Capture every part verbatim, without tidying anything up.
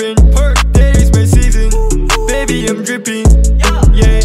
different. That is my season. Baby, I'm dripping. Yeah.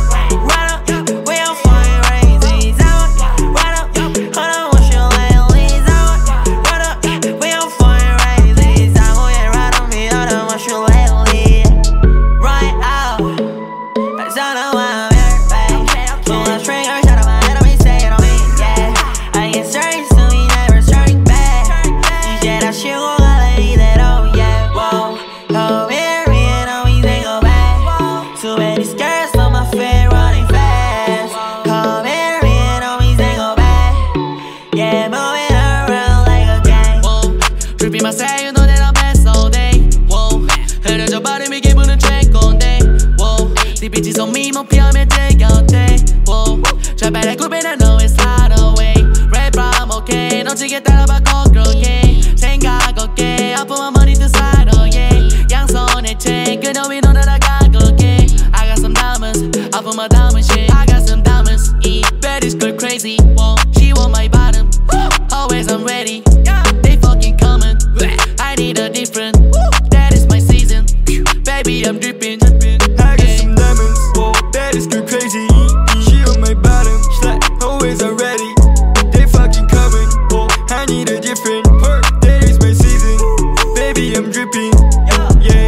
I say you know that I'm best all day. Whoa, 흐려져 버린 이 기분은 최고인데. Whoa, 네 빛이 손미모 펴면 내 곁에. Whoa, 절반의 굽에 I know it's not away. Red from okay, 놓치게 따라봐 거꾸로게. 생각 없게 아픔한 머리 두 사이로 yeah. 양손에 chain 그녀 위 너 날아가고게. I got some diamonds, 아픔한 diamond shit. I got some diamonds, eat baddies go crazy. Whoa, she want my bottom, always I'm ready. They fucking coming. I need a different. That is my season. Baby, I'm dripping. I got some diamonds. Whoa, that is go crazy. She on my bottom. She's like always I'm ready. They fucking coming. Whoa, I need a different. That is my season. Baby, I'm dripping. Yeah.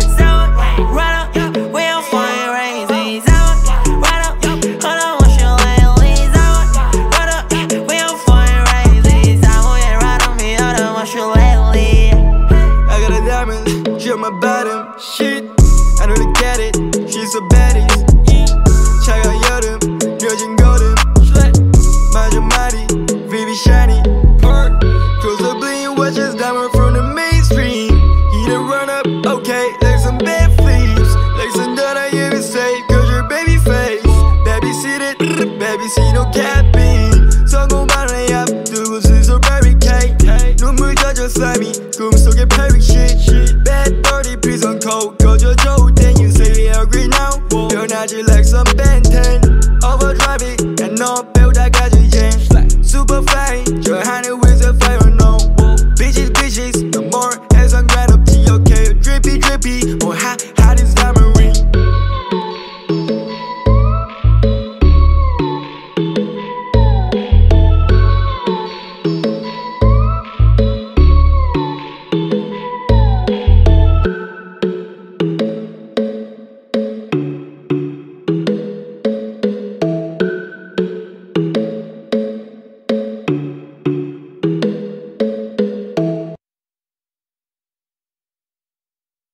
She on my bottom, shit. I know they get it. She's so baddie. 차가 여름, 려진 거름. 마저 말이, baby shiny. Park, close the bling, watch us diamond from the mainstream. He the run up, okay.